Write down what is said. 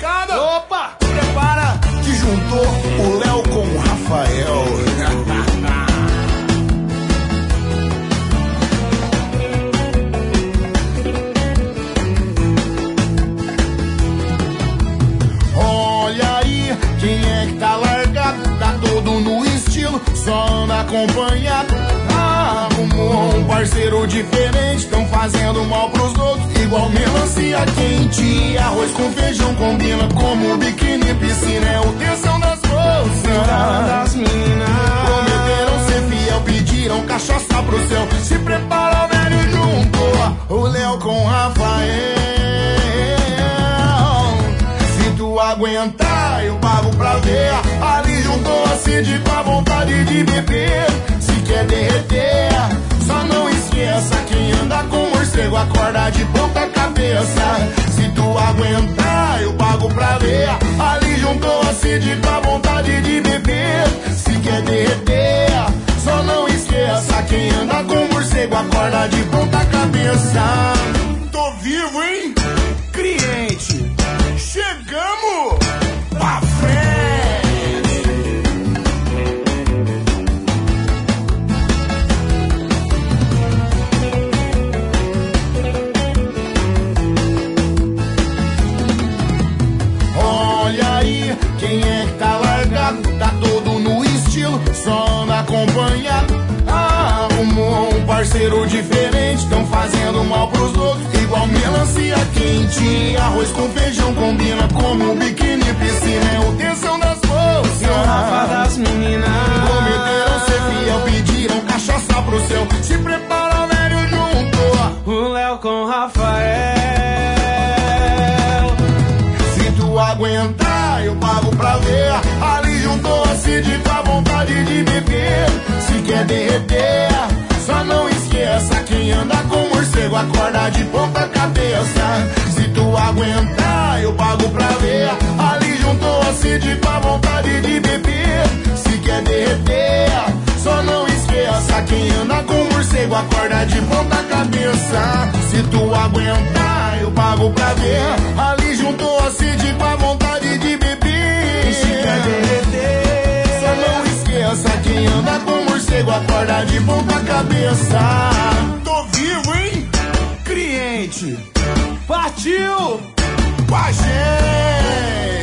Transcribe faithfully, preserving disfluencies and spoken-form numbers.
molecada! Opa! Prepara! Que juntou o Léo com o Rafael. Olha aí, quem é que tá largado? Tá todo no estilo, só anda acompanhado. Arrumou um parceiro diferente, tão fazendo mal pros outros. Igual melancia quente, arroz com feijão combina como biquíni e piscina. É o tensão das moças, das minas. prometeram ser fiel, pediram cachaça pro céu. Se prepara, velho, junto o Léo com o Rafael. Se tu aguentar, eu pago pra ver. Ali juntou a Cid com a vontade de beber. Se quer derreter, só não esqueça, quem anda com morcego acorda de ponta cabeça. Se tu aguentar, eu pago pra ver. Ali juntou a Cid com a vontade de beber. Se quer derreter, só não esqueça, quem anda com morcego acorda de ponta cabeça. Tô vivo, hein? Cliente, chegamos pra frente. Olha aí, quem é que tá largado? Tá todo no estilo, só anda acompanhado. Arrumou um parceiro diferente, tão fazendo mal pros outros. Igual melancia quente, arroz com feijão combina como biquíni e piscina. É o tensão das moças, das meninas. prometeram ser fiel, pediram cachaça pro céu. Se prepara, velho, junto O Léo com o Rafael. Se tu aguentar, eu pago pra ver. Ali juntou a Cid com a vontade de beber. Se quer derreter, só não esqueça, quem anda com morcego acorda de ponta cabeça. Se tu aguentar, eu pago pra ver. Ali juntou a Cid com a vontade de beber. Se quer derreter, só não esqueça, quem anda com morcego acorda de ponta cabeça. Se tu aguentar, eu pago pra ver. Ali juntou a Cid com a vontade de beber. Se quer derreter, só não esqueça, quem anda com morcego acorda de ponta cabeça. Tô vivo, hein? Cliente, partiu! com a gente.